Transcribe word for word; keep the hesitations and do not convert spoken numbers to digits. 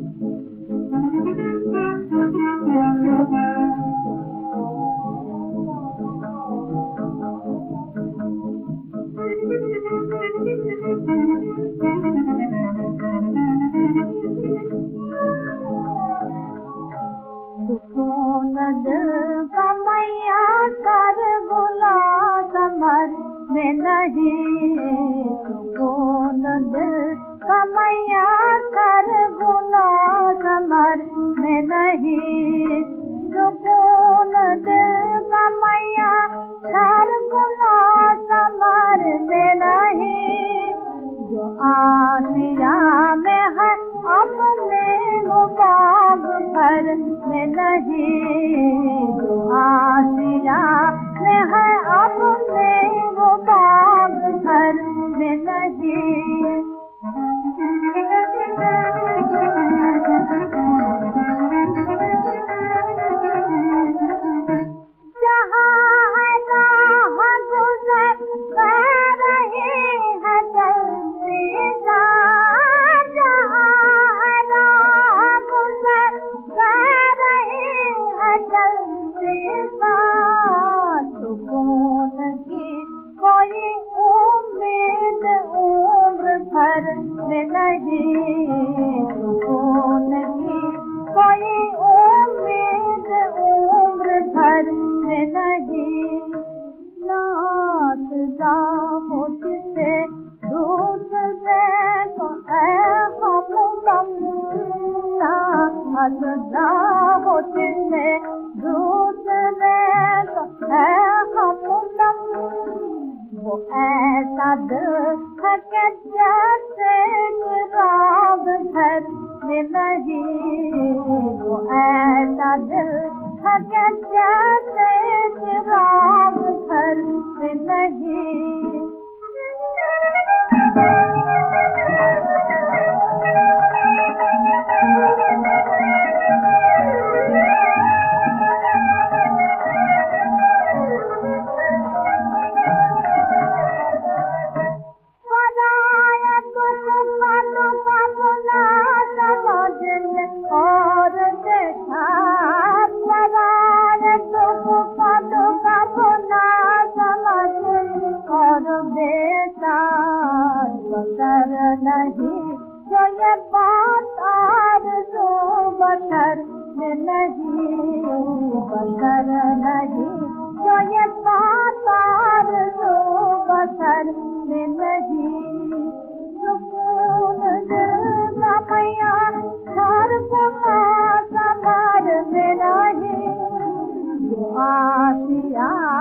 सुकून दिल का मैया कर बुला कमर में नहीं, सुकून दिल का मैया कर बुला कमर में नहीं, सुकून दिल का मैया कर बुला कमर में नहीं, जो आसिया में है अपने मुबाग पर में नहीं, जो आसिया में है अपने मुबाग पर में नहीं। जहाँ है राह गुजर कर रही है जल्दी सा, जहाँ है राह गुजर कर रही है जल्दी सा, सुकून की कोई उम्मीद उम्र भर में नहीं, सुकून की कोई उम्मीद उम्र भर में नहीं। नात जा मुझसे दूसरे को है हम नात जा मुझसे दूसरे को है हम वो ऐसा दिल है कि जैसे राग घर में नहीं, वो ऐसा दिल है कि जैसे राग घर में नहीं। बशर नहीं जो ये बात आरज़ू बशर में नहीं, बशर नहीं जो ये बात आरज़ू बशर में नहीं, सुकून दिल का मैया हर कमर में नहीं, आसिया